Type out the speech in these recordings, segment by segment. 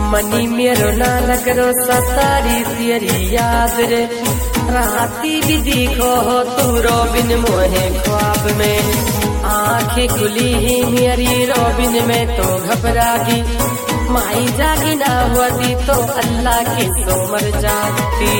Money मेरो ना लगरो सतारी तेरी याद रे। राती भी दिखो हो तुम रोबिन मोहे ख्वाब में। आंखें खुली ही मेरी रोबिन में तो घबरागी। माई जागी ना होती तो अल्लाह की सो मर जाती।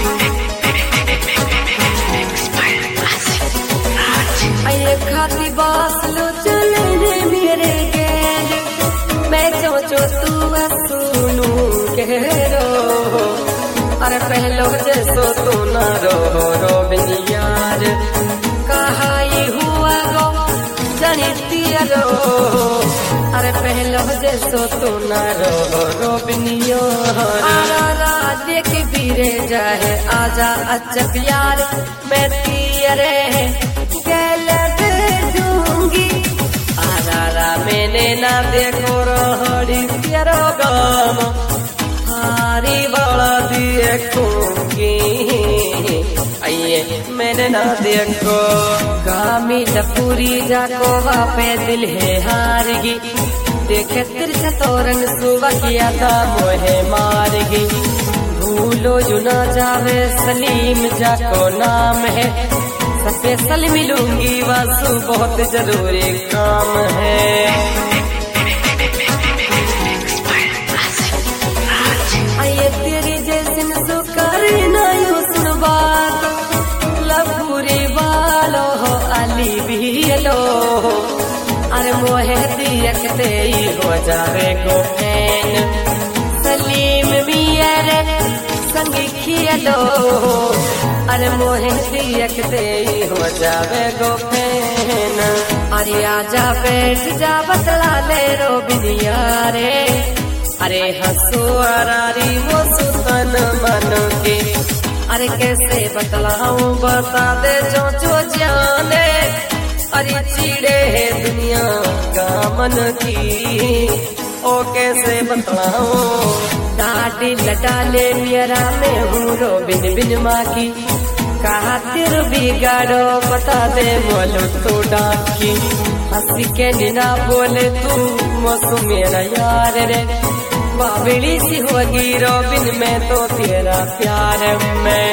आये खाती बास लो चले मेरे गैर। मैं सोचो तू सुनू कह रो। अरे पहलो जैसो तू ना रो रोबिन यार। कहा ये हुआ गो जनिती रो। अरे पहलो जैसो तू ना रो रोबिन यार। देख बीरे जाए आजा अचक यार। मैं तेरे गैल दे दूंगी। आरा मैंने ना देखो रोहड़ी तेरो गाम। हारी वाला देखूंगी। आइए मैंने ना देखो गामी लपूरी जाको वापे दिल है हारगी। देखे तिरछा तोरंग सुबह किया था मोहे मारगी। भूलो जो ना जावे सलीम जाको नाम है। स्पेशल मिलूंगी वासु बहुत जरूरी काम है। आइए तेरी जैसे सुकर ना यू सुन बात। लपूरी वालो हो अली भी लो। अरे मोहे देखते ही हो जावे गो फैन। सलीम मियारे संगी खियलो। अरे मोहे देखते ही हो जावे गो फैन। अरे आजा बैठ जा बतला ले रोबिन यारे। अरे हंसो अरारी वो सुतन मन के। अरे कैसे बतलाऊं बता दे जो जाने। अरे चिड़े है दुनिया का मन की। ओ कैसे बतलाऊं डाटी लटा ले मेरा मैं हूँ रोबिन बिन माँ की। कहा तिर बिगाड़ो बता दे बोलो तो डाकी। हंसी के निना बोले तू मौसम मेरा यार रे। बाबड़ी सी होगी रोबिन में तो तेरा प्यार में।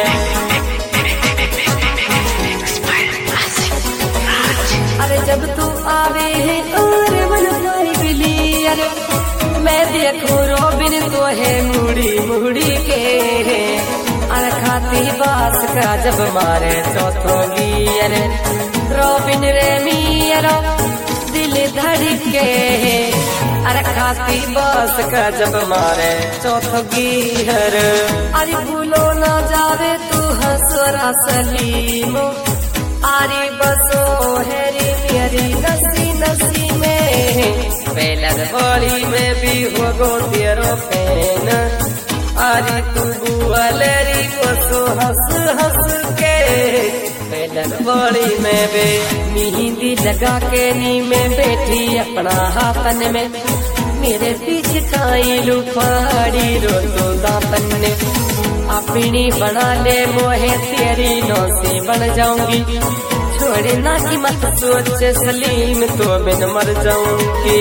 अरे जब तू आवे है और बनवाई बिली। अरे मैं देखूं रोबिन तो है मुड़ी मुड़ी के। अरे खाती बास का जब मारे चौथोगी। अरे रोबिन रे मियरो दिल धड़के। अरे खाती बास का जब मारे चौथोगी। अरे भूलो ना जावे तू हंसरा सलीमो। आरी बसो हेरी मेरी नसी नसी में। पहलर बड़ी में भी हो गो तेरो फैन। आरी तू बुआलेरी बसो हंस हंस के। पहलर बड़ी में बे मेहंदी लगा के नी में बैठी अपना हाथन में। मेरे पीछे खाई लू पहाड़ी रो तो दातन ने। अपनी बना ले मोहे तेरी नौसी बन जाऊंगी। छोड़े ना कि मत सोच सलीम तो बिन मर जाऊंगी।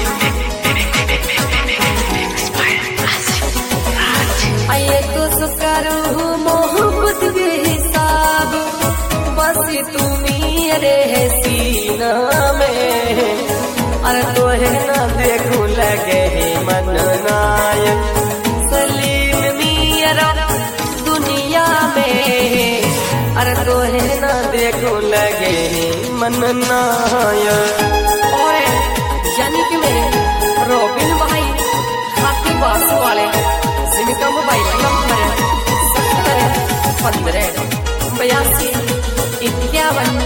आइए तो सुकरूं मोहब्बत के हिसाब। बस तू मेरे है सीना में। अरे तो है ना देखूं लगे मन नायक। सलीम मेरा दुनिया में। अरे तो है ना देखूं लगे मन नायक। और यानी कि मेरे रोबिन भाई खाती बास वाले जिनका मोबाइल नंबर 70 15 82 51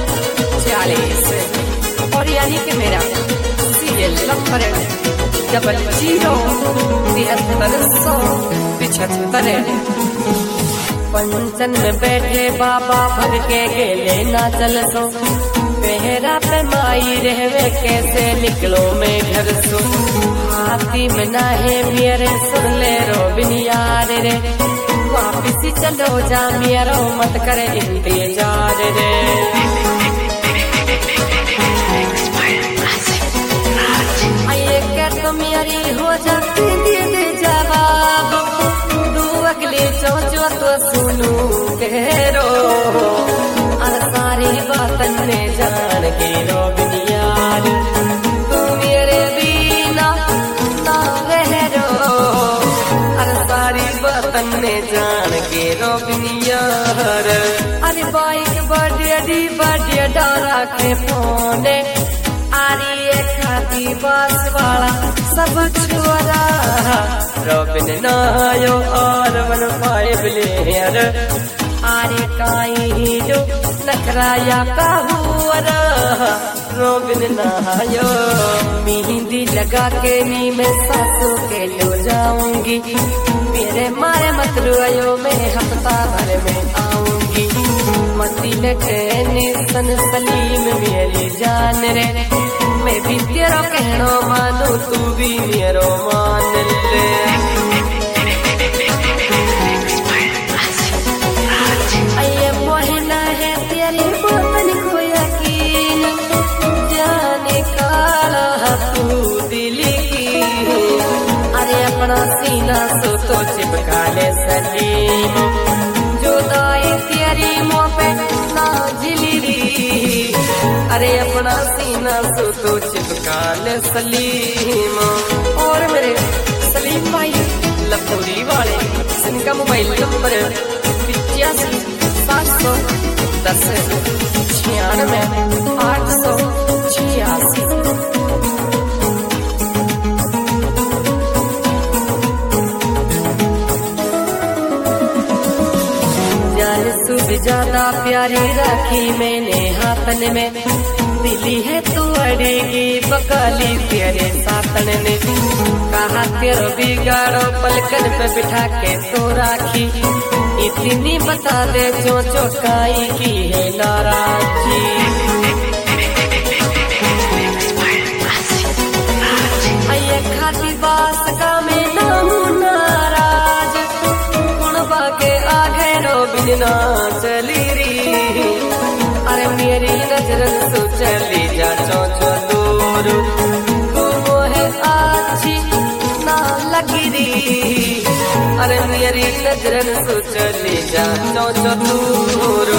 40। और यानी कि मेरा सीरियल नंबर 00 पंचन में बैठे बाबा भर के गेले ना चल सो। पहरा पे माई रहवे कैसे निकलो मैं घर सो। हाथी में ना है मेरे सुन ले रोबिन यार रे। वापिस चलो जा मेरो मत करे इंतजार रे। आइए क्या तुम यारी हो जाती दे जवाब। के रोबनियार तू मेरे बिना ना रह रो अरे सारी वतन ने जान के रोबनियार अरे बाइक बड़े डारा के फोने आरी खाती बस वाला सब छोरा रोबिन नायो और 15 लेयर आरे काई जो नखराया काहुरा रोबिन नायो मेहंदी लगा के नी मैं सासू के लो जाऊंगी मेरे मारे मत रोयो मैं हफ्ता भर में आऊंगी मती लटने सन सलीम मेरी जान रे मैं भी तेरा कहना मानू तू भी मेरो मान ले अये मोहना है तेरे बोतन को यकीन जाने काला तू दिल की अरे अपना सीना सो तो चिपका ले सलीम जुदाई तेरी मुँह पे ना झिली अरे अपना सीना सो तो चिपका ले सलीम और मेरे सलीम भाई लखोरी वाले जिनका मोबाइल नंबर 85 ज्यादा प्यारी राखी मैंने हाथन में दिली है तू अड़ेगी बकाली तेरे सातन ने कहा तेरो बिगाड़ो पलकन पे बिठा के तो राखी इतनी बता दे जो चौकाई की है नाराजी अये खाती बास का मैं ना हूँ नाराज गुणबा के आगे रोबिन ना चली री अरे मेरी नजर तो चली जा चो दूर तू मोहे अच्छी ना लगी री अरे मेरी नजर तो चली जा चो दूर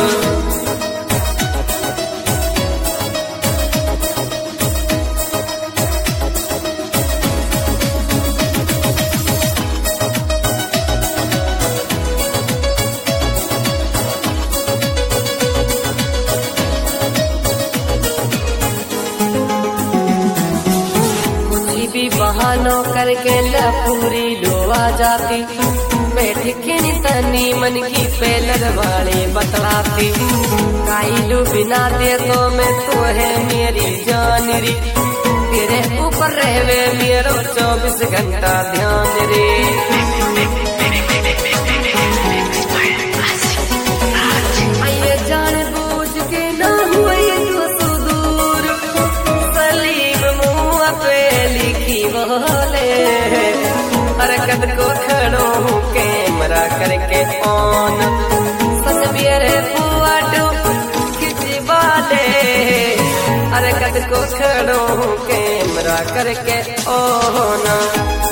बहानों करके लपूरी लो आ जाती बैठ के तनी मन की पेलर वाले बतलाती काइलू बिना दे तो मैं तो है मेरी जान री तेरे ऊपर रहवे मेरो 24 घंटा ध्यान रे आइए जान बूझ के ना हुए तो सुदूर सलीम मुँह पे लिखी बोले हरकत को खड़ो कैमरा करके ऑन तस्वीर फोटो खिंचवा ले हरकत को खड़ो कैमरा करके ऑन